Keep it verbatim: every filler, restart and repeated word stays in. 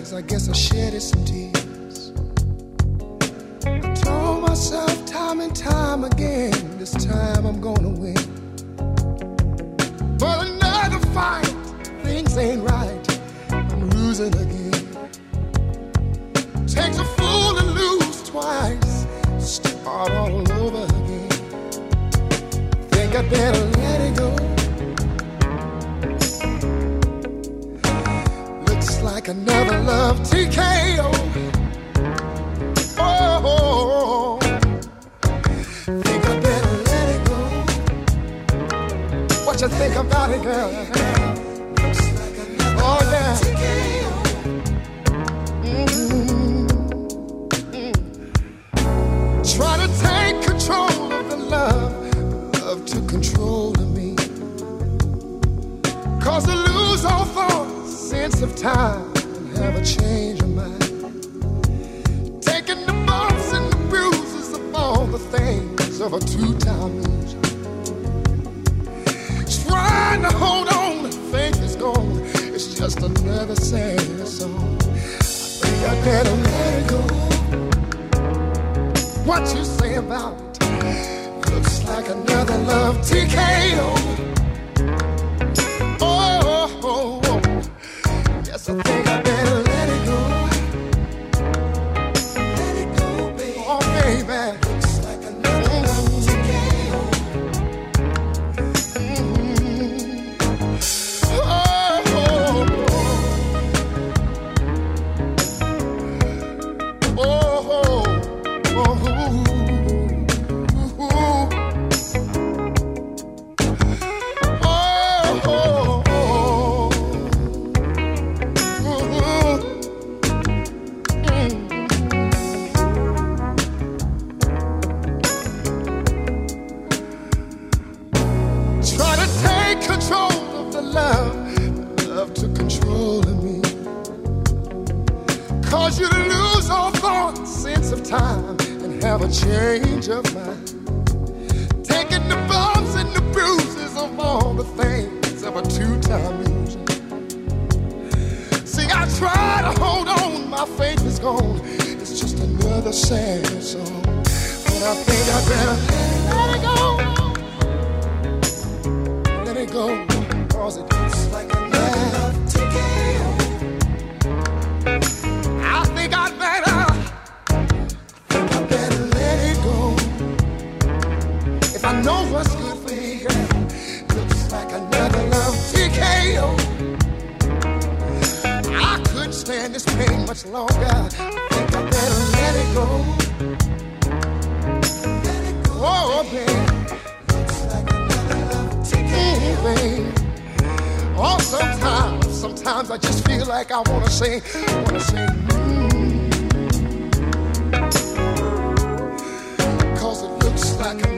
I guess I shedded some tears. I told myself time and time again, this time I'm gonna win. But another fight, things ain't right, I'm losing again. Takes a fool to lose twice, start all over again. Think I better let it go. Like another love T K O. Oh, think I better let it go. What you think about it, girl? Looks like another oh, yeah. T K O. Mm-hmm. Mm. Try to take control of the love, love to control of me. Cause to lose all thoughts, sense of time, and have a change of mind. Taking the bumps and the bruises of all the things of a two-time loser. Trying to hold on, the faith is gone. It's just another sad song. I think I better let it go. What you say about it? Looks like another love T K O. Oh, oh, oh. Yes, I think I better let it go. Let it go, baby. Oh, baby. Looks like another love T K O. Mm-hmm. Oh, oh, oh. Oh, oh, oh. Cause you lose all thought, sense of time, and have a change of mind. Taking the bumps and the bruises of all the things of a two-time loser. See, I try to hold on, my faith is gone. It's just another sad song. But I think I better let it go. Let it go, cause it looks like another love T K O. I think I'd better, think I better let it go. If I know what's good for me, girl, looks like another love T K O. I couldn't stand this pain much longer. I think I better let it go. Let it go, oh, baby. Looks like another love T K O. Mm, oh, sometimes, sometimes I just feel like I wanna say, wanna say, mm. Cause it looks like a